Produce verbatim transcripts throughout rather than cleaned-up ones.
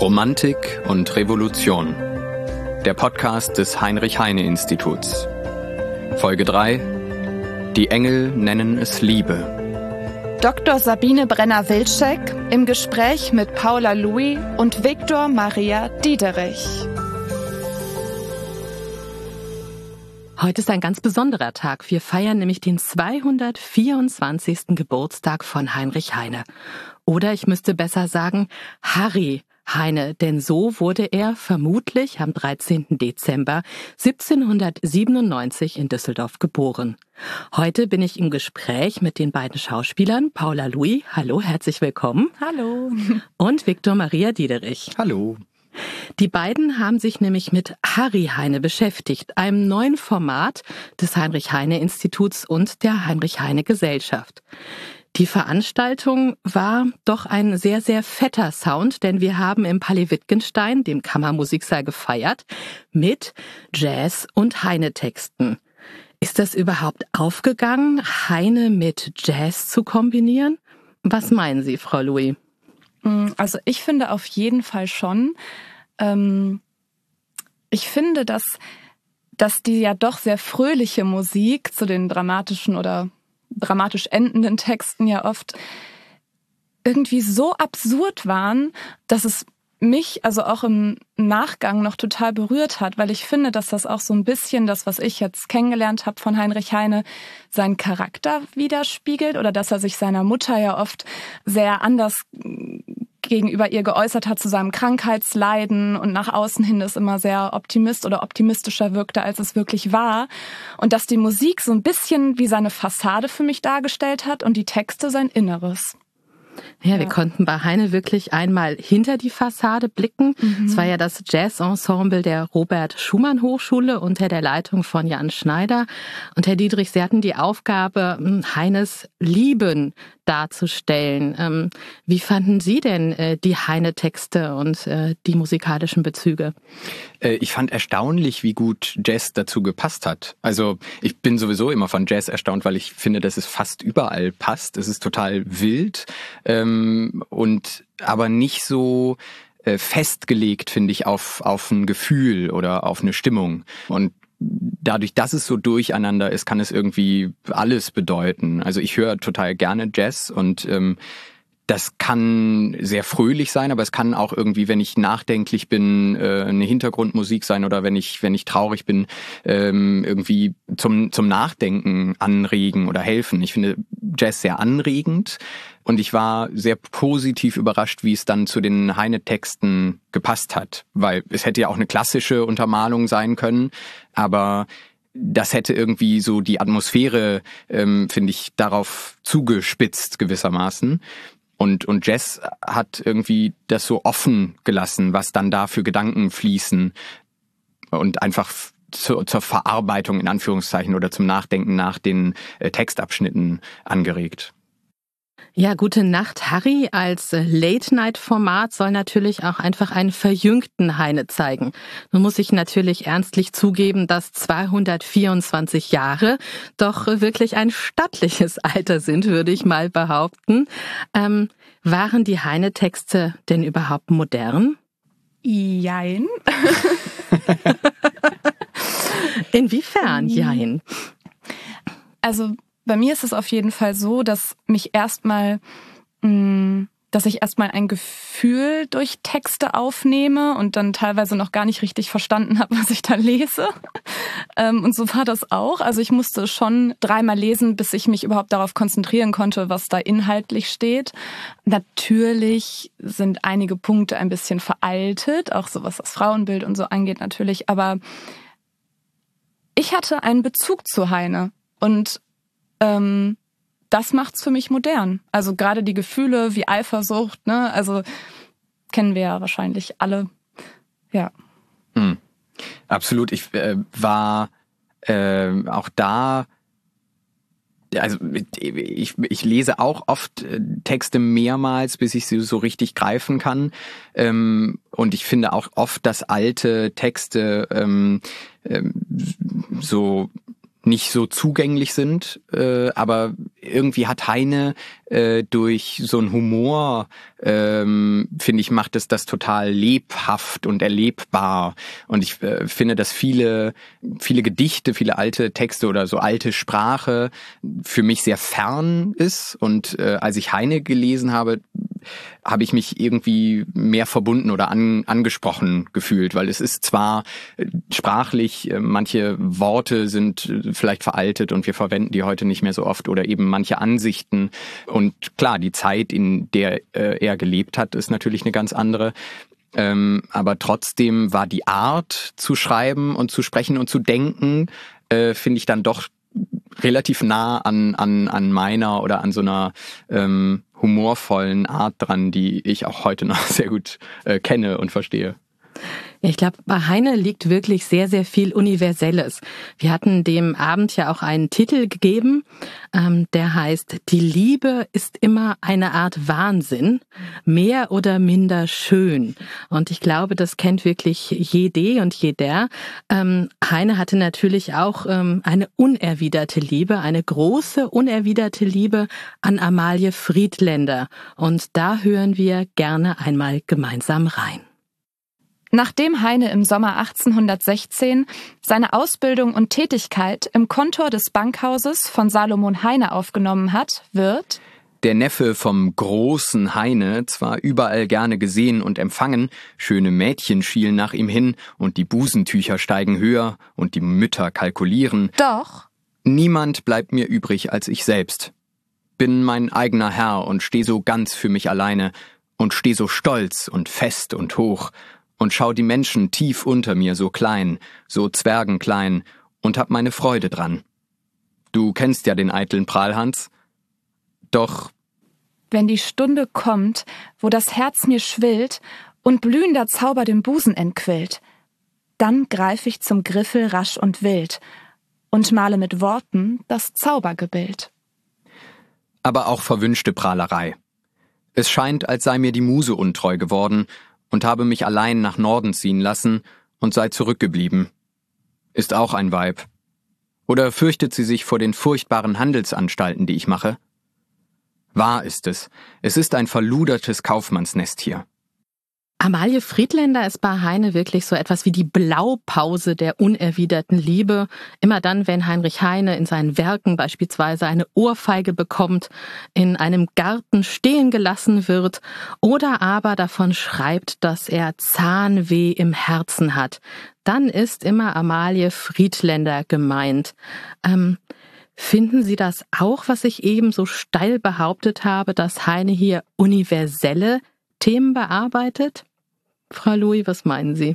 Romantik und Revolution. Der Podcast des Heinrich-Heine-Instituts. Folge drei. Die Engel nennen es Liebe. Doktor Sabine Brenner-Wilczek im Gespräch mit Paula Louis und Viktor Maria Diederich. Heute ist ein ganz besonderer Tag. Wir feiern nämlich den zweihundertvierundzwanzigsten Geburtstag von Heinrich Heine. Oder ich müsste besser sagen, Harry Heine, denn so wurde er vermutlich am dreizehnten Dezember siebzehnhundertsiebenundneunzig in Düsseldorf geboren. Heute bin ich im Gespräch mit den beiden Schauspielern Paula Louis, hallo, herzlich willkommen. Hallo. Und Viktor Maria Diederich. Hallo. Die beiden haben sich nämlich mit Harry Heine beschäftigt, einem neuen Format des Heinrich-Heine-Instituts und der Heinrich-Heine-Gesellschaft. Die Veranstaltung war doch ein sehr, sehr fetter Sound, denn wir haben im Palais Wittgenstein, dem Kammermusiksaal, gefeiert mit Jazz- und Heine-Texten. Ist das überhaupt aufgegangen, Heine mit Jazz zu kombinieren? Was meinen Sie, Frau Louis? Also ich finde auf jeden Fall schon. Ähm, ich finde, dass, dass die ja doch sehr fröhliche Musik zu den dramatischen oder dramatisch endenden Texten ja oft irgendwie so absurd waren, dass es mich also auch im Nachgang noch total berührt hat, weil ich finde, dass das auch so ein bisschen das, was ich jetzt kennengelernt habe von Heinrich Heine, seinen Charakter widerspiegelt oder dass er sich seiner Mutter ja oft sehr anders gegenüber ihr geäußert hat zu seinem Krankheitsleiden und nach außen hin das immer sehr optimist oder optimistischer wirkte, als es wirklich war. Und dass die Musik so ein bisschen wie seine Fassade für mich dargestellt hat und die Texte sein Inneres. Ja, wir ja. konnten bei Heine wirklich einmal hinter die Fassade blicken. Mhm. Es war ja das Jazzensemble der Robert-Schumann-Hochschule unter der Leitung von Jan Schneider. Und Herr Diederich, Sie hatten die Aufgabe, Heines Lieben darzustellen. Wie fanden Sie denn die Heine-Texte und die musikalischen Bezüge? Ich fand erstaunlich, wie gut Jazz dazu gepasst hat. Also ich bin sowieso immer von Jazz erstaunt, weil ich finde, dass es fast überall passt. Es ist total wild. Ähm, und aber nicht so äh, festgelegt, finde ich, auf auf ein Gefühl oder auf eine Stimmung. Und dadurch, dass es so durcheinander ist, kann es irgendwie alles bedeuten. Also ich höre total gerne Jazz und ähm, das kann sehr fröhlich sein, aber es kann auch irgendwie, wenn ich nachdenklich bin, eine Hintergrundmusik sein oder wenn ich wenn ich traurig bin, irgendwie zum zum Nachdenken anregen oder helfen. Ich finde Jazz sehr anregend und ich war sehr positiv überrascht, wie es dann zu den Heine-Texten gepasst hat, weil es hätte ja auch eine klassische Untermalung sein können, aber das hätte irgendwie so die Atmosphäre, finde ich, darauf zugespitzt gewissermaßen. Und, und Jazz hat irgendwie das so offen gelassen, was dann da für Gedanken fließen und einfach zur, zur Verarbeitung in Anführungszeichen oder zum Nachdenken nach den äh, Textabschnitten angeregt. Ja, Gute Nacht, Harry als Late-Night-Format soll natürlich auch einfach einen verjüngten Heine zeigen. Nun muss ich natürlich ernstlich zugeben, dass zweihundertvierundzwanzig Jahre doch wirklich ein stattliches Alter sind, würde ich mal behaupten. Ähm, waren die Heine-Texte denn überhaupt modern? Jein. Inwiefern jein? Also bei mir ist es auf jeden Fall so, dass mich erstmal, dass ich erstmal ein Gefühl durch Texte aufnehme und dann teilweise noch gar nicht richtig verstanden habe, was ich da lese. Und so war das auch. Also ich musste schon dreimal lesen, bis ich mich überhaupt darauf konzentrieren konnte, was da inhaltlich steht. Natürlich sind einige Punkte ein bisschen veraltet, auch so was das Frauenbild und so angeht natürlich. Aber ich hatte einen Bezug zu Heine und Ähm, das macht's für mich modern. Also gerade die Gefühle wie Eifersucht, ne, also kennen wir ja wahrscheinlich alle. Ja. Hm. Absolut. Ich äh, war äh, auch da. Also ich, ich lese auch oft Texte mehrmals, bis ich sie so richtig greifen kann. Ähm, und ich finde auch oft, dass alte Texte ähm, ähm, so nicht so zugänglich sind, äh, aber irgendwie hat Heine äh, durch so einen Humor, ähm, finde ich, macht es das total lebhaft und erlebbar. Und ich äh, finde, dass viele, viele Gedichte, viele alte Texte oder so alte Sprache für mich sehr fern ist. Und äh, als ich Heine gelesen habe, habe ich mich irgendwie mehr verbunden oder an, angesprochen gefühlt, weil es ist zwar sprachlich, manche Worte sind vielleicht veraltet und wir verwenden die heute nicht mehr so oft oder eben manche Ansichten und klar, die Zeit, in der äh, er gelebt hat, ist natürlich eine ganz andere. Ähm, aber trotzdem war die Art zu schreiben und zu sprechen und zu denken, äh, finde ich dann doch relativ nah an an an meiner oder an so einer ähm, humorvollen Art dran, die ich auch heute noch sehr gut äh, kenne und verstehe. Ja, ich glaube, bei Heine liegt wirklich sehr, sehr viel Universelles. Wir hatten dem Abend ja auch einen Titel gegeben, ähm, der heißt Die Liebe ist immer eine Art Wahnsinn, mehr oder minder schön. Und ich glaube, das kennt wirklich jede und jeder. Ähm, Heine hatte natürlich auch ähm, eine unerwiderte Liebe, eine große unerwiderte Liebe an Amalie Friedländer. Und da hören wir gerne einmal gemeinsam rein. Nachdem Heine im Sommer achtzehnhundertsechzehn seine Ausbildung und Tätigkeit im Kontor des Bankhauses von Salomon Heine aufgenommen hat, wird der Neffe vom großen Heine zwar überall gerne gesehen und empfangen, schöne Mädchen schielen nach ihm hin und die Busentücher steigen höher und die Mütter kalkulieren. Doch niemand bleibt mir übrig als ich selbst. Bin mein eigener Herr und steh so ganz für mich alleine und steh so stolz und fest und hoch und schau die Menschen tief unter mir so klein, so zwergenklein und hab meine Freude dran. Du kennst ja den eitlen Prahlhans. Doch wenn die Stunde kommt, wo das Herz mir schwillt und blühender Zauber den Busen entquillt, dann greif ich zum Griffel rasch und wild und male mit Worten das Zaubergebild. Aber auch verwünschte Prahlerei. Es scheint, als sei mir die Muse untreu geworden und habe mich allein nach Norden ziehen lassen und sei zurückgeblieben. Ist auch ein Weib. Oder fürchtet sie sich vor den furchtbaren Handelsanstalten, die ich mache? Wahr ist es. Es ist ein verludertes Kaufmannsnest hier. Amalie Friedländer ist bei Heine wirklich so etwas wie die Blaupause der unerwiderten Liebe. Immer dann, wenn Heinrich Heine in seinen Werken beispielsweise eine Ohrfeige bekommt, in einem Garten stehen gelassen wird oder aber davon schreibt, dass er Zahnweh im Herzen hat, dann ist immer Amalie Friedländer gemeint. Ähm, finden Sie das auch, was ich eben so steil behauptet habe, dass Heine hier universelle Themen bearbeitet? Frau Louis, was meinen Sie?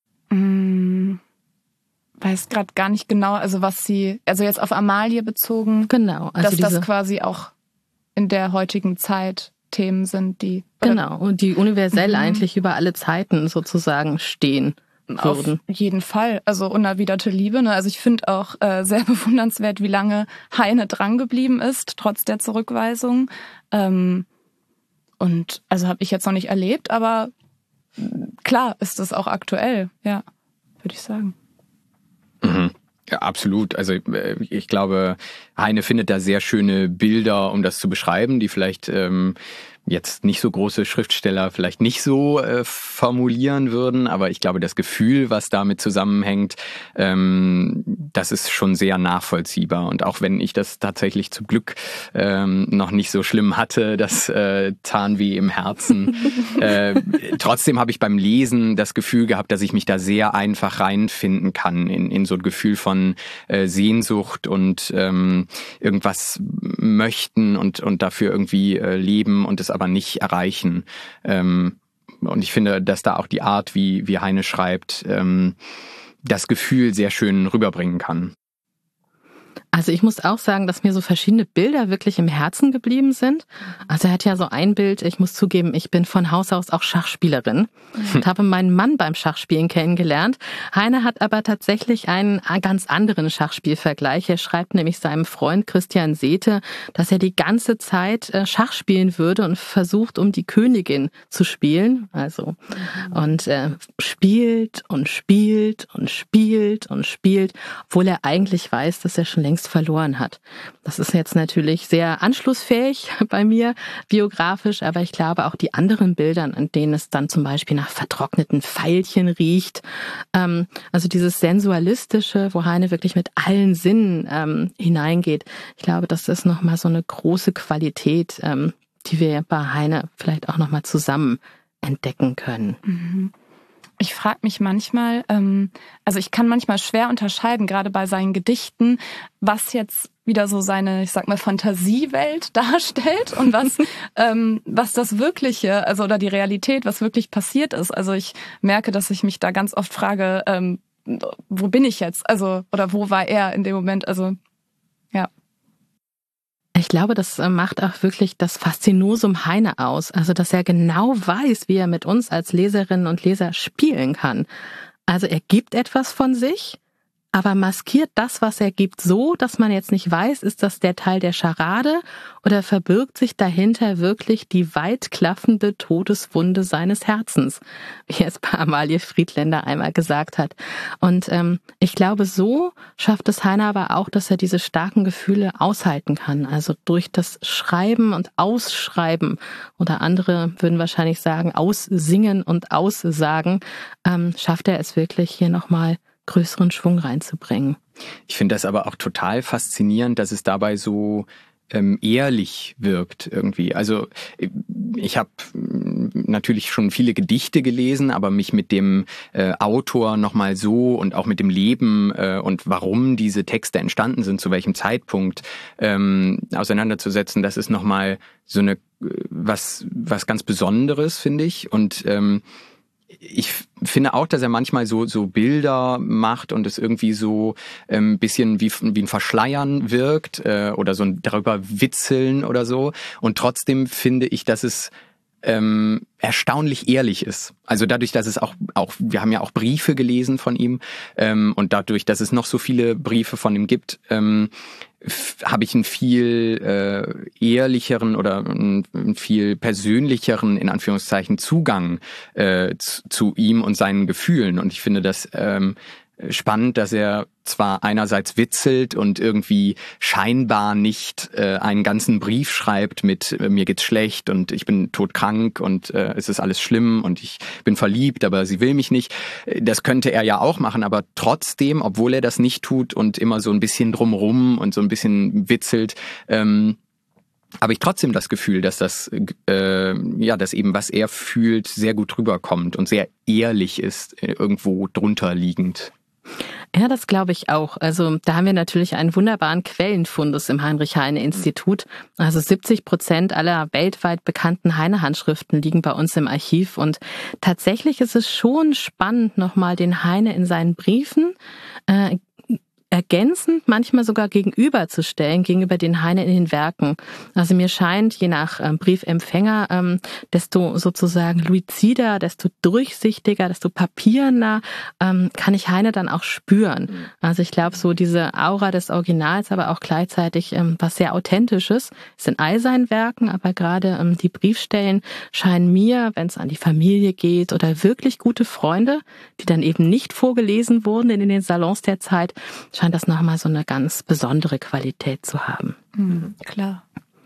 Hm, weiß gerade gar nicht genau, also was Sie, also jetzt auf Amalie bezogen, genau, also dass diese, das quasi auch in der heutigen Zeit Themen sind, die... Genau, und die universell mhm. eigentlich über alle Zeiten sozusagen stehen würden. Auf jeden Fall, also unerwiderte Liebe. Ne? Also ich finde auch äh, sehr bewundernswert, wie lange Heine drangeblieben ist, trotz der Zurückweisung. Ähm, und also habe ich jetzt noch nicht erlebt, aber klar ist es auch aktuell, ja, würde ich sagen. Mhm. Ja, absolut. Also ich glaube, Heine findet da sehr schöne Bilder, um das zu beschreiben, die vielleicht ähm, jetzt nicht so große Schriftsteller vielleicht nicht so äh, formulieren würden, aber ich glaube, das Gefühl, was damit zusammenhängt, ähm, das ist schon sehr nachvollziehbar. Und auch wenn ich das tatsächlich zum Glück ähm, noch nicht so schlimm hatte, das äh, Zahnweh im Herzen, äh, trotzdem habe ich beim Lesen das Gefühl gehabt, dass ich mich da sehr einfach reinfinden kann in, in so ein Gefühl von äh, Sehnsucht und ähm, irgendwas möchten und, und dafür irgendwie äh, leben und es aber nicht erreichen. Ähm, und ich finde, dass da auch die Art, wie, wie Heine schreibt, ähm, das Gefühl sehr schön rüberbringen kann. Also ich muss auch sagen, dass mir so verschiedene Bilder wirklich im Herzen geblieben sind. Also er hat ja so ein Bild, ich muss zugeben, ich bin von Haus aus auch Schachspielerin und habe meinen Mann beim Schachspielen kennengelernt. Heine hat aber tatsächlich einen ganz anderen Schachspielvergleich. Er schreibt nämlich seinem Freund Christian Sethe, dass er die ganze Zeit Schach spielen würde und versucht, um die Königin zu spielen. Also und äh, spielt und spielt und spielt und spielt, obwohl er eigentlich weiß, dass er schon längst längst verloren hat. Das ist jetzt natürlich sehr anschlussfähig bei mir biografisch, aber ich glaube auch die anderen Bilder, an denen es dann zum Beispiel nach vertrockneten Veilchen riecht, ähm, also dieses Sensualistische, wo Heine wirklich mit allen Sinnen ähm, hineingeht, ich glaube, das ist nochmal so eine große Qualität, ähm, die wir bei Heine vielleicht auch nochmal zusammen entdecken können. Mhm. Ich frage mich manchmal, ähm, also ich kann manchmal schwer unterscheiden, gerade bei seinen Gedichten, was jetzt wieder so seine, ich sag mal, Fantasiewelt darstellt und was, ähm, was das Wirkliche, also oder die Realität, was wirklich passiert ist. Also ich merke, dass ich mich da ganz oft frage, ähm, wo bin ich jetzt? Also, oder wo war er in dem Moment? Also, ja. Ich glaube, das macht auch wirklich das Faszinosum Heine aus. Also, dass er genau weiß, wie er mit uns als Leserinnen und Leser spielen kann. Also, er gibt etwas von sich, aber maskiert das, was er gibt, so, dass man jetzt nicht weiß, ist das der Teil der Scharade oder verbirgt sich dahinter wirklich die weit klaffende Todeswunde seines Herzens, wie es bei Amalie Friedländer einmal gesagt hat. Und ähm, ich glaube, so schafft es Heine aber auch, dass er diese starken Gefühle aushalten kann. Also durch das Schreiben und Ausschreiben, oder andere würden wahrscheinlich sagen, aussingen und aussagen, ähm, schafft er es wirklich hier nochmal größeren Schwung reinzubringen. Ich finde das aber auch total faszinierend, dass es dabei so ähm, ehrlich wirkt irgendwie. Also ich habe natürlich schon viele Gedichte gelesen, aber mich mit dem äh, Autor nochmal so und auch mit dem Leben äh, und warum diese Texte entstanden sind, zu welchem Zeitpunkt ähm, auseinanderzusetzen, das ist nochmal so eine was was ganz Besonderes, finde ich. Und ähm, ich finde auch, dass er manchmal so so Bilder macht und es irgendwie so ein ähm, bisschen wie wie ein Verschleiern wirkt äh, oder so ein darüber witzeln oder so. Und trotzdem finde ich, dass es ähm, erstaunlich ehrlich ist. Also dadurch, dass es auch auch wir haben ja auch Briefe gelesen von ihm ähm, und dadurch, dass es noch so viele Briefe von ihm gibt, ähm, habe ich einen viel äh, ehrlicheren oder einen, einen viel persönlicheren, in Anführungszeichen, Zugang äh, zu, zu ihm und seinen Gefühlen. Und ich finde das ähm, spannend, dass er zwar einerseits witzelt und irgendwie scheinbar nicht äh, einen ganzen Brief schreibt mit äh, mir geht's schlecht und ich bin todkrank und äh, es ist alles schlimm und ich bin verliebt, aber sie will mich nicht. Das könnte er ja auch machen, aber trotzdem, obwohl er das nicht tut und immer so ein bisschen drumrum und so ein bisschen witzelt, ähm, habe ich trotzdem das Gefühl, dass das, äh, ja, dass eben was er fühlt, sehr gut rüberkommt und sehr ehrlich ist, äh, irgendwo drunter liegend. Ja, das glaube ich auch. Also da haben wir natürlich einen wunderbaren Quellenfundus im Heinrich-Heine-Institut. Also siebzig Prozent aller weltweit bekannten Heine-Handschriften liegen bei uns im Archiv. Und tatsächlich ist es schon spannend, nochmal den Heine in seinen Briefen äh, ergänzend, manchmal sogar gegenüberzustellen, gegenüber den Heine in den Werken. Also mir scheint, je nach ähm, Briefempfänger, ähm, desto sozusagen luizider, desto durchsichtiger, desto papierner ähm, kann ich Heine dann auch spüren. Also ich glaube, so diese Aura des Originals, aber auch gleichzeitig ähm, was sehr Authentisches, ist in all seinen Werken, aber gerade ähm, die Briefstellen scheinen mir, wenn es an die Familie geht oder wirklich gute Freunde, die dann eben nicht vorgelesen wurden in den Salons der Zeit, scheint das nochmal so eine ganz besondere Qualität zu haben. Mhm, klar.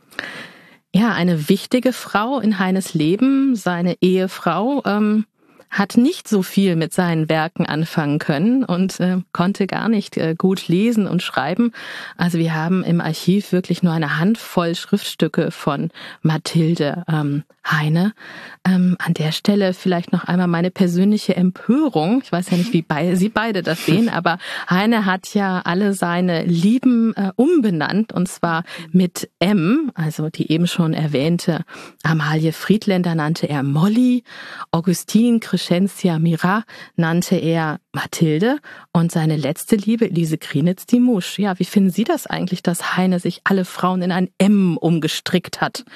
Ja, eine wichtige Frau in Heines Leben, seine Ehefrau, ähm, hat nicht so viel mit seinen Werken anfangen können und äh, konnte gar nicht äh, gut lesen und schreiben. Also wir haben im Archiv wirklich nur eine Handvoll Schriftstücke von Mathilde ähm, Heine. Ähm, an der Stelle vielleicht noch einmal meine persönliche Empörung. Ich weiß ja nicht, wie bei, Sie beide das sehen, aber Heine hat ja alle seine Lieben äh, umbenannt und zwar mit M, also die eben schon erwähnte Amalie Friedländer nannte er Molly, Augustine Crescentia Mira nannte er Mathilde und seine letzte Liebe, Elise Krienitz, die Musch. Ja, wie finden Sie das eigentlich, dass Heine sich alle Frauen in ein M umgestrickt hat?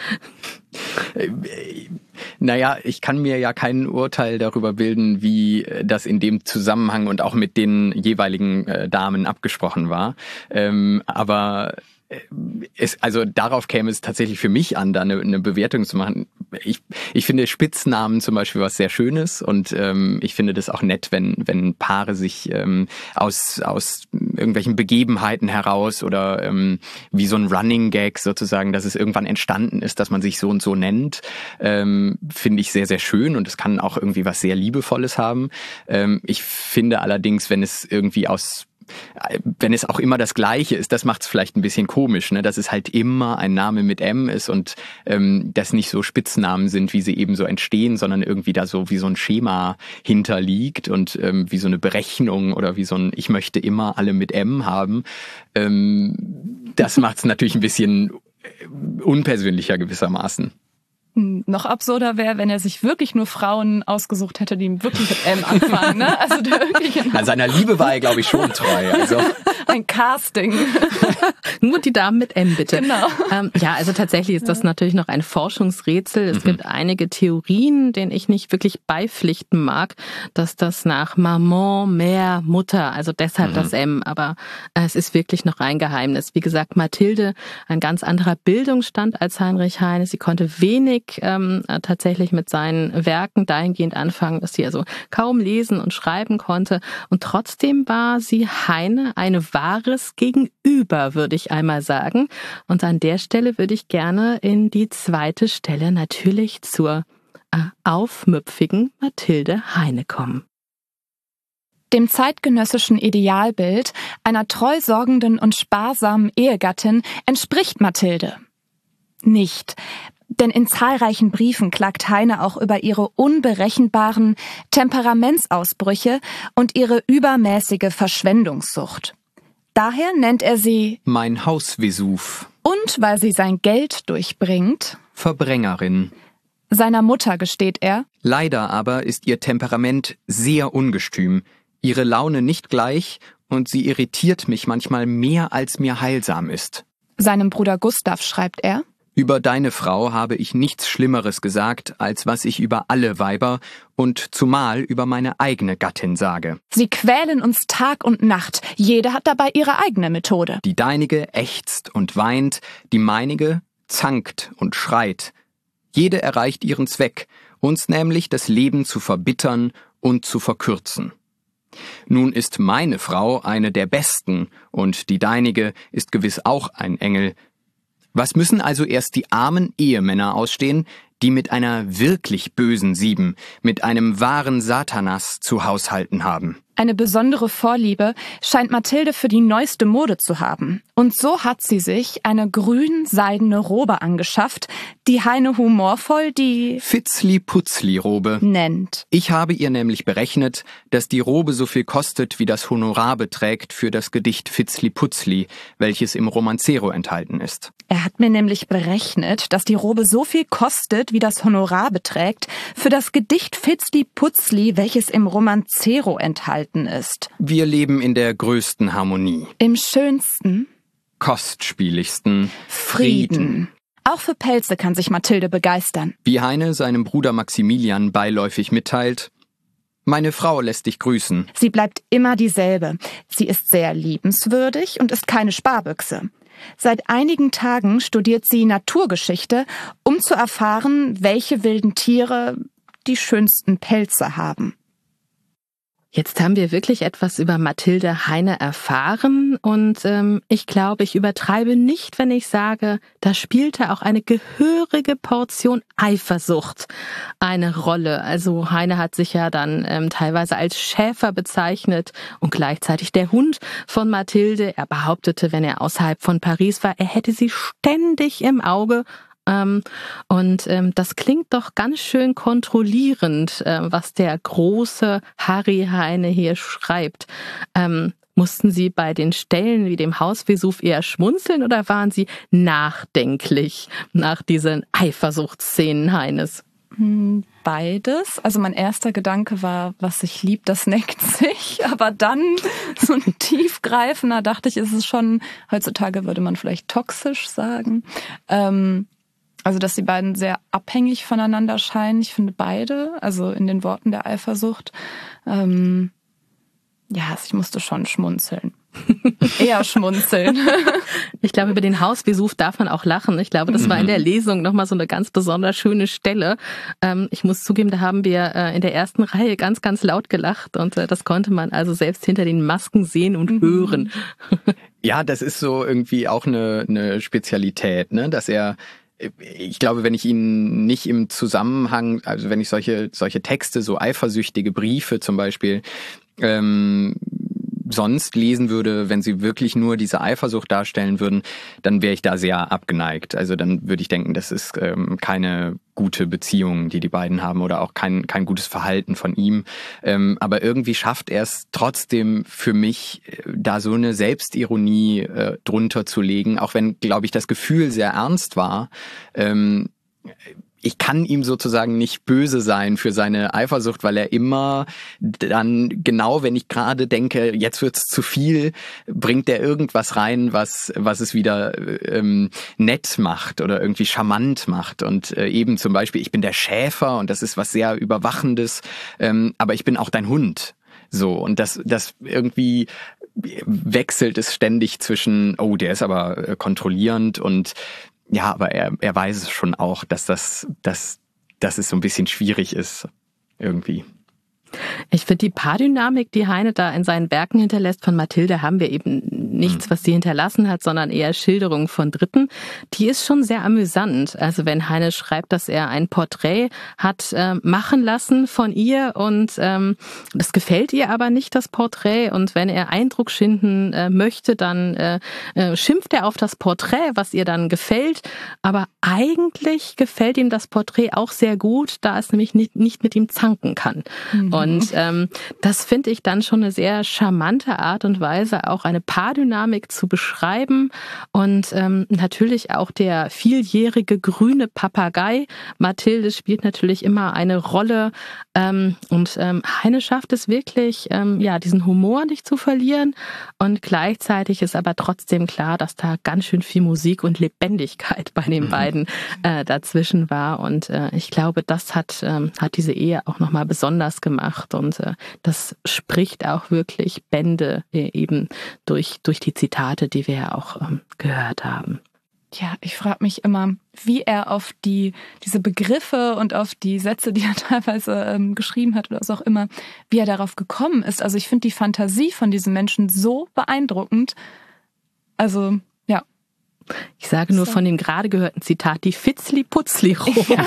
Naja, ich kann mir ja kein Urteil darüber bilden, wie das in dem Zusammenhang und auch mit den jeweiligen äh, Damen abgesprochen war. Ähm, aber es, also darauf käme es tatsächlich für mich an, da eine, eine Bewertung zu machen. ich, ich finde Spitznamen zum Beispiel was sehr Schönes und ähm, ich finde das auch nett, wenn, wenn Paare sich ähm, aus, aus irgendwelchen Begebenheiten heraus oder ähm, wie so ein Running Gag sozusagen, dass es irgendwann entstanden ist, dass man sich so und so nennt, ähm, finde ich sehr, sehr schön und es kann auch irgendwie was sehr Liebevolles haben. Ähm, ich finde allerdings, wenn es irgendwie aus wenn es auch immer das Gleiche ist, das macht es vielleicht ein bisschen komisch, ne? Dass es halt immer ein Name mit M ist und ähm, das nicht so Spitznamen sind, wie sie eben so entstehen, sondern irgendwie da so wie so ein Schema hinterliegt und ähm, wie so eine Berechnung oder wie so ein ich möchte immer alle mit M haben. Ähm, das macht es natürlich ein bisschen unpersönlicher gewissermaßen. Noch absurder wäre, wenn er sich wirklich nur Frauen ausgesucht hätte, die ihm wirklich mit M anfangen. Ne? Also der wirklich An seiner Liebe war er, glaube ich, schon treu. Also. Ein Casting. Nur die Damen mit M, bitte. Genau. Ähm, ja, also tatsächlich ist das natürlich noch ein Forschungsrätsel. Es mhm. gibt einige Theorien, denen ich nicht wirklich beipflichten mag, dass das nach Maman, Mère, Mutter, also deshalb mhm. das M, aber äh, es ist wirklich noch ein Geheimnis. Wie gesagt, Mathilde, ein ganz anderer Bildungsstand als Heinrich Heine. Sie konnte wenig ähm, tatsächlich mit seinen Werken dahingehend anfangen, dass sie also kaum lesen und schreiben konnte. Und trotzdem war sie Heine eine wahres Gegenüber, würde ich einmal sagen. Und an der Stelle würde ich gerne in die zweite Stelle natürlich zur äh, aufmüpfigen Mathilde Heine kommen. Dem zeitgenössischen Idealbild einer treu sorgenden und sparsamen Ehegattin entspricht Mathilde nicht. Denn in zahlreichen Briefen klagt Heine auch über ihre unberechenbaren Temperamentsausbrüche und ihre übermäßige Verschwendungssucht. Daher nennt er sie mein Hausvesuv. Und weil sie sein Geld durchbringt, Verbrängerin. Seiner Mutter gesteht er, leider aber ist ihr Temperament sehr ungestüm, ihre Laune nicht gleich und sie irritiert mich manchmal mehr, als mir heilsam ist. Seinem Bruder Gustav schreibt er, über deine Frau habe ich nichts Schlimmeres gesagt, als was ich über alle Weiber und zumal über meine eigene Gattin sage. Sie quälen uns Tag und Nacht, jede hat dabei ihre eigene Methode. Die deinige ächzt und weint, die meinige zankt und schreit. Jede erreicht ihren Zweck, uns nämlich das Leben zu verbittern und zu verkürzen. Nun ist meine Frau eine der besten und die deinige ist gewiss auch ein Engel. Was müssen also erst die armen Ehemänner ausstehen, die mit einer wirklich bösen Sieben, mit einem wahren Satanas zu haushalten haben? Eine besondere Vorliebe scheint Mathilde für die neueste Mode zu haben. Und so hat sie sich eine grün-seidene Robe angeschafft, die Heine humorvoll die Fitzli-Putzli-Robe nennt. Ich habe ihr nämlich berechnet, dass die Robe so viel kostet, wie das Honorar beträgt für das Gedicht Fitzli-Putzli, welches im Romancero enthalten ist. Er hat mir nämlich berechnet, dass die Robe so viel kostet, wie das Honorar beträgt, für das Gedicht Fitzli-Putzli, welches im Romancero enthalten ist. Wir leben in der größten Harmonie. Im schönsten, kostspieligsten Frieden. Frieden. Auch für Pelze kann sich Mathilde begeistern. Wie Heine seinem Bruder Maximilian beiläufig mitteilt, meine Frau lässt dich grüßen. Sie bleibt immer dieselbe. Sie ist sehr liebenswürdig und ist keine Sparbüchse. Seit einigen Tagen studiert sie Naturgeschichte, um zu erfahren, welche wilden Tiere die schönsten Pelze haben. Jetzt haben wir wirklich etwas über Mathilde Heine erfahren und ähm, ich glaube, ich übertreibe nicht, wenn ich sage, da spielte auch eine gehörige Portion Eifersucht eine Rolle. Also Heine hat sich ja dann ähm, teilweise als Schäfer bezeichnet und gleichzeitig der Hund von Mathilde. Er behauptete, wenn er außerhalb von Paris war, er hätte sie ständig im Auge. Ähm, und ähm, das klingt doch ganz schön kontrollierend, äh, was der große Harry Heine hier schreibt. Ähm, mussten Sie bei den Stellen wie dem Hausvesuv eher schmunzeln oder waren Sie nachdenklich nach diesen Eifersuchtsszenen Heines? Beides. Also mein erster Gedanke war, was sich liebt, das neckt sich. Aber dann so ein tiefgreifender, dachte ich, ist es schon, heutzutage würde man vielleicht toxisch sagen. Ähm, Also, dass die beiden sehr abhängig voneinander scheinen. Ich finde beide, also in den Worten der Eifersucht. Ähm, ja, ich musste schon schmunzeln. Eher schmunzeln. Ich glaube, über den Hausbesuch darf man auch lachen. Ich glaube, das war in der Lesung nochmal so eine ganz besonders schöne Stelle. Ich muss zugeben, da haben wir in der ersten Reihe ganz, ganz laut gelacht und das konnte man also selbst hinter den Masken sehen und mhm. hören. Ja, das ist so irgendwie auch eine, eine Spezialität, ne, dass er ich glaube, wenn ich ihn nicht im Zusammenhang, also wenn ich solche solche Texte, so eifersüchtige Briefe zum Beispiel, ähm, sonst lesen würde, wenn sie wirklich nur diese Eifersucht darstellen würden, dann wäre ich da sehr abgeneigt. Also dann würde ich denken, das ist ähm, keine gute Beziehung, die die beiden haben oder auch kein kein gutes Verhalten von ihm. Ähm, aber irgendwie schafft er es trotzdem für mich, da so eine Selbstironie äh, drunter zu legen, auch wenn, glaube ich, das Gefühl sehr ernst war. Ähm, Ich kann ihm sozusagen nicht böse sein für seine Eifersucht, weil er immer dann, genau wenn ich gerade denke, jetzt wird's zu viel, bringt er irgendwas rein, was was es wieder ähm, nett macht oder irgendwie charmant macht. Und äh, eben zum Beispiel, ich bin der Schäfer und das ist was sehr Überwachendes, ähm, aber ich bin auch dein Hund. So, und das das irgendwie wechselt es ständig zwischen, oh, der ist aber kontrollierend und ja, aber er, er weiß es schon auch, dass das, dass, dass es so ein bisschen schwierig ist, irgendwie. Ich finde die Paardynamik, die Heine da in seinen Werken hinterlässt, von Mathilde haben wir eben nichts, was sie hinterlassen hat, sondern eher Schilderungen von Dritten. Die ist schon sehr amüsant. Also wenn Heine schreibt, dass er ein Porträt hat äh, machen lassen von ihr und ähm, das gefällt ihr aber nicht, das Porträt. Und wenn er Eindruck schinden äh, möchte, dann äh, äh, schimpft er auf das Porträt, was ihr dann gefällt. Aber eigentlich gefällt ihm das Porträt auch sehr gut, da es nämlich nicht, nicht mit ihm zanken kann. Mhm. Und ähm, das finde ich dann schon eine sehr charmante Art und Weise, auch eine Paardynamik zu beschreiben. Und ähm, natürlich auch der vieljährige grüne Papagei. Mathilde spielt natürlich immer eine Rolle. Ähm, und ähm, Heine schafft es wirklich, ähm, ja, diesen Humor nicht zu verlieren. Und gleichzeitig ist aber trotzdem klar, dass da ganz schön viel Musik und Lebendigkeit bei den beiden äh, dazwischen war. Und äh, ich glaube, das hat, ähm, hat diese Ehe auch nochmal besonders gemacht. Und äh, das spricht auch wirklich Bände äh, eben durch, durch die Zitate, die wir ja auch ähm, gehört haben. Ja, ich frage mich immer, wie er auf die diese Begriffe und auf die Sätze, die er teilweise ähm, geschrieben hat oder was auch immer, wie er darauf gekommen ist. Also ich finde die Fantasie von diesen Menschen so beeindruckend. Also, ja. Ich sage nur so. Von dem gerade gehörten Zitat, die Fitzli-Putzli-Robe, ja,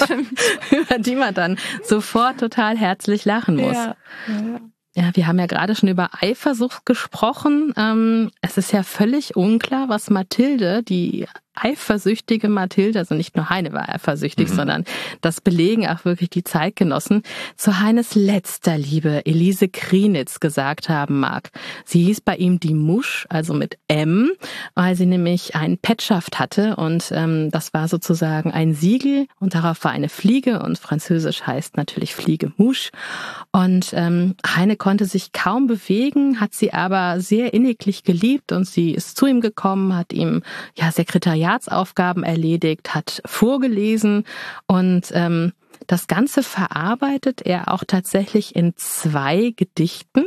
über die man dann sofort total herzlich lachen muss. Ja, ja. Ja, wir haben ja gerade schon über Eifersucht gesprochen. Ähm, es ist ja völlig unklar, was Mathilde, die eifersüchtige Mathilde, also nicht nur Heine war eifersüchtig, mhm. sondern das belegen auch wirklich die Zeitgenossen, zu Heines letzter Liebe Elise Krienitz gesagt haben mag. Sie hieß bei ihm die Musch, also mit M, weil sie nämlich einen Petschaft hatte und ähm, das war sozusagen ein Siegel und darauf war eine Fliege und französisch heißt natürlich Fliege Mouche. Und ähm, Heine konnte sich kaum bewegen, hat sie aber sehr inniglich geliebt und sie ist zu ihm gekommen, hat ihm ja Sekretariat Aufgaben erledigt, hat vorgelesen und ähm, das Ganze verarbeitet er auch tatsächlich in zwei Gedichten.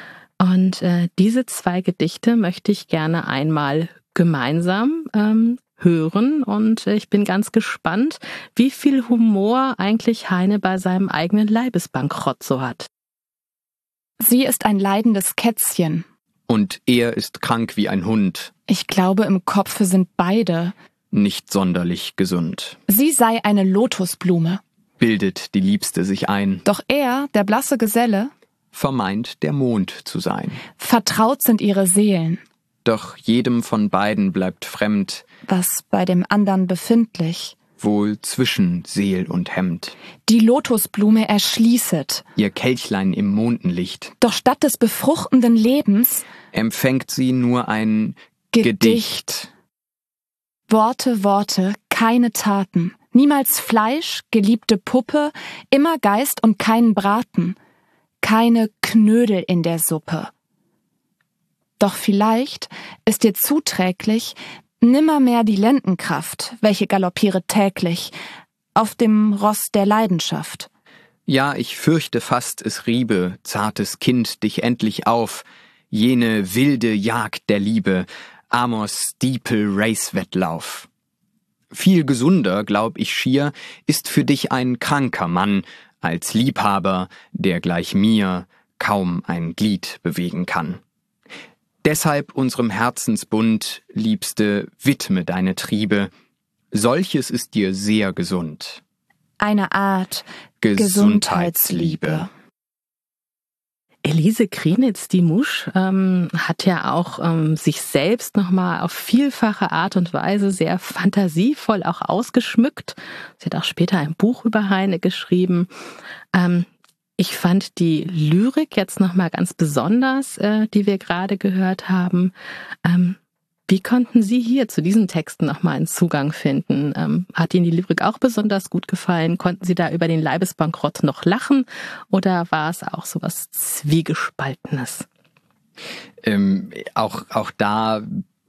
Und äh, diese zwei Gedichte möchte ich gerne einmal gemeinsam ähm, hören und äh, ich bin ganz gespannt, wie viel Humor eigentlich Heine bei seinem eigenen Leibesbankrott so hat. Sie ist ein leidendes Kätzchen. Und er ist krank wie ein Hund. Ich glaube, im Kopfe sind beide nicht sonderlich gesund. Sie sei eine Lotusblume, bildet die Liebste sich ein. Doch er, der blasse Geselle, vermeint der Mond zu sein. Vertraut sind ihre Seelen. Doch jedem von beiden bleibt fremd, was bei dem andern befindlich, wohl zwischen Seel und Hemd. Die Lotusblume erschließet ihr Kelchlein im Mondenlicht. Doch statt des befruchtenden Lebens empfängt sie nur ein Gedicht. Gedicht. Worte, Worte, keine Taten. Niemals Fleisch, geliebte Puppe, immer Geist und keinen Braten. Keine Knödel in der Suppe. Doch vielleicht ist dir zuträglich nimmermehr die Lendenkraft, welche galoppiere täglich auf dem Ross der Leidenschaft. Ja, ich fürchte fast, es riebe, zartes Kind, dich endlich auf, jene wilde Jagd der Liebe, Amors Steeple Race Wettlauf. Viel gesunder, glaub ich schier, ist für dich ein kranker Mann, als Liebhaber, der gleich mir kaum ein Glied bewegen kann. Deshalb unserem Herzensbund, Liebste, widme deine Triebe, solches ist dir sehr gesund. Eine Art Gesundheitsliebe. Gesundheitsliebe. Elise Krienitz-Diemouche ähm, hat ja auch ähm, sich selbst nochmal auf vielfache Art und Weise sehr fantasievoll auch ausgeschmückt. Sie hat auch später ein Buch über Heine geschrieben. Ähm, ich fand die Lyrik jetzt nochmal ganz besonders, äh, die wir gerade gehört haben. Ähm, Wie konnten Sie hier zu diesen Texten nochmal einen Zugang finden? Ähm, hat Ihnen die Lyrik auch besonders gut gefallen? Konnten Sie da über den Leibesbankrott noch lachen? Oder war es auch so was Zwiegespaltenes? Ähm, auch, auch da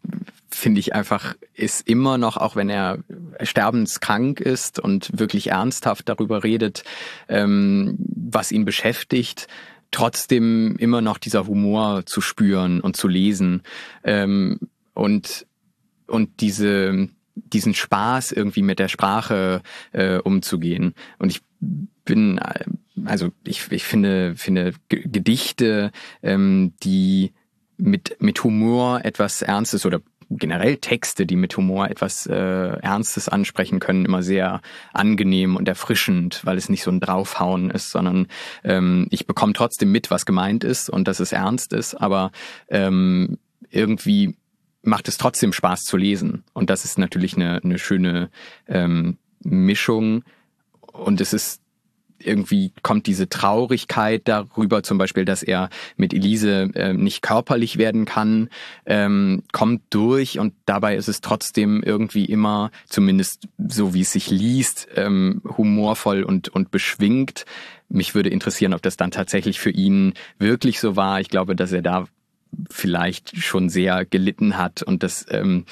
finde ich einfach, ist immer noch, auch wenn er sterbenskrank ist und wirklich ernsthaft darüber redet, ähm, was ihn beschäftigt, trotzdem immer noch dieser Humor zu spüren und zu lesen. Ähm, Und, und diese, diesen Spaß irgendwie mit der Sprache äh, umzugehen. Und ich bin, also ich, ich finde, finde Gedichte, ähm, die mit, mit Humor etwas Ernstes oder generell Texte, die mit Humor etwas äh, Ernstes ansprechen können, immer sehr angenehm und erfrischend, weil es nicht so ein Draufhauen ist, sondern ähm, ich bekomme trotzdem mit, was gemeint ist und dass es ernst ist, aber ähm, irgendwie macht es trotzdem Spaß zu lesen. Und das ist natürlich eine, eine schöne ähm, Mischung. Und es ist irgendwie, kommt diese Traurigkeit darüber, zum Beispiel, dass er mit Elise äh, nicht körperlich werden kann, ähm, kommt durch. Und dabei ist es trotzdem irgendwie immer, zumindest so wie es sich liest, ähm, humorvoll und, und beschwingt. Mich würde interessieren, ob das dann tatsächlich für ihn wirklich so war. Ich glaube, dass er da vielleicht schon sehr gelitten hat und das ähm,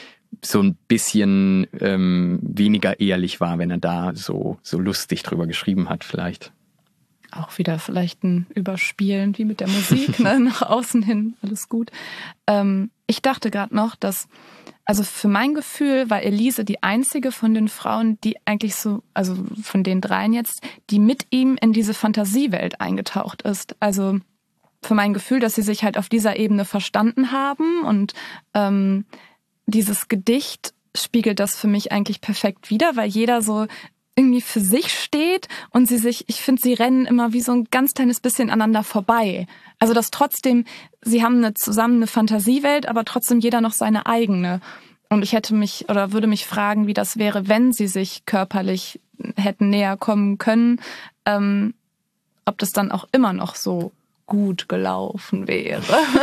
so ein bisschen ähm, weniger ehrlich war, wenn er da so so lustig drüber geschrieben hat vielleicht. Auch wieder vielleicht ein Überspielen, wie mit der Musik, ne? Nach außen hin, alles gut. Ähm, ich dachte gerade noch, dass, also für mein Gefühl war Elise die einzige von den Frauen, die eigentlich so, also von den dreien jetzt, die mit ihm in diese Fantasiewelt eingetaucht ist. Also für mein Gefühl, dass sie sich halt auf dieser Ebene verstanden haben und ähm, dieses Gedicht spiegelt das für mich eigentlich perfekt wider, weil jeder so irgendwie für sich steht und sie sich, ich finde, sie rennen immer wie so ein ganz kleines bisschen aneinander vorbei. Also dass trotzdem, sie haben eine, zusammen eine Fantasiewelt, aber trotzdem jeder noch seine eigene. Und ich hätte mich oder würde mich fragen, wie das wäre, wenn sie sich körperlich hätten näher kommen können, ähm, ob das dann auch immer noch so gut gelaufen wäre.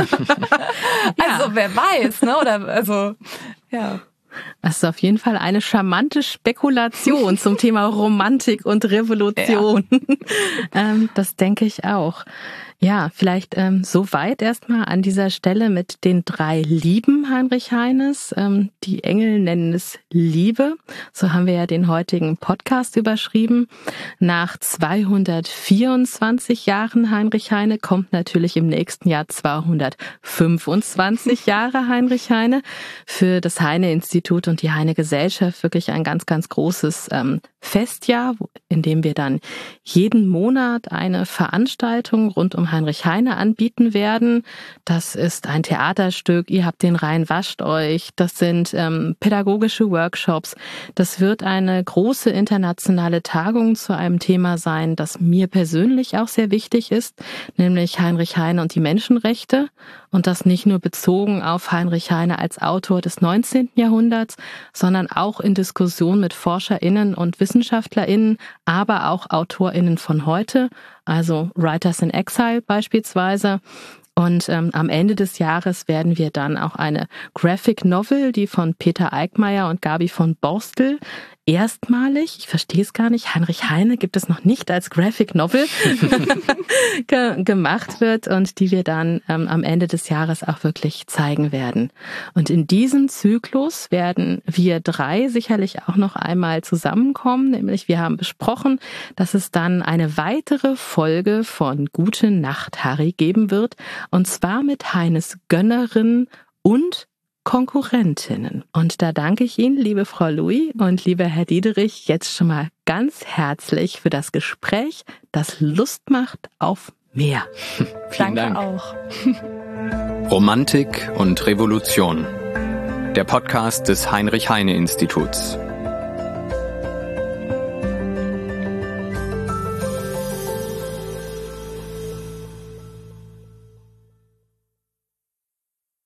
Also wer weiß, ne? Oder also ja. Das ist auf jeden Fall eine charmante Spekulation zum Thema Romantik und Revolution. Ja. ähm, das denke ich auch. Ja, vielleicht ähm, soweit erstmal an dieser Stelle mit den drei Lieben Heinrich Heines. Ähm, die Engel nennen es Liebe. So haben wir ja den heutigen Podcast überschrieben. Nach zweihundertvierundzwanzig Jahren Heinrich Heine kommt natürlich im nächsten Jahr zweihundertfünfundzwanzig Jahre Heinrich Heine. Für das Heine-Institut und die Heine-Gesellschaft wirklich ein ganz, ganz großes ähm, Festjahr, in dem wir dann jeden Monat eine Veranstaltung rund um Heinrich Heine anbieten werden. Das ist ein Theaterstück, ihr habt den Rhein wascht euch, das sind ähm, pädagogische Workshops. Das wird eine große internationale Tagung zu einem Thema sein, das mir persönlich auch sehr wichtig ist, nämlich Heinrich Heine und die Menschenrechte. Und das nicht nur bezogen auf Heinrich Heine als Autor des neunzehnten Jahrhunderts, sondern auch in Diskussion mit ForscherInnen und WissenschaftlerInnen, aber auch AutorInnen von heute, also Writers in Exile beispielsweise. Und ähm, am Ende des Jahres werden wir dann auch eine Graphic Novel, die von Peter Eickmeyer und Gabi von Borstel erstmalig, ich verstehe es gar nicht, Heinrich Heine gibt es noch nicht als Graphic Novel ge- gemacht wird und die wir dann ähm, am Ende des Jahres auch wirklich zeigen werden. Und in diesem Zyklus werden wir drei sicherlich auch noch einmal zusammenkommen, nämlich wir haben besprochen, dass es dann eine weitere Folge von Gute Nacht, Harry geben wird, und zwar mit Heines Gönnerin und Konkurrentinnen. Und da danke ich Ihnen, liebe Frau Louis und lieber Herr Diederich, jetzt schon mal ganz herzlich für das Gespräch, das Lust macht auf mehr. Vielen Danke Dank. auch. Romantik und Revolution. Der Podcast des Heinrich Heine Instituts.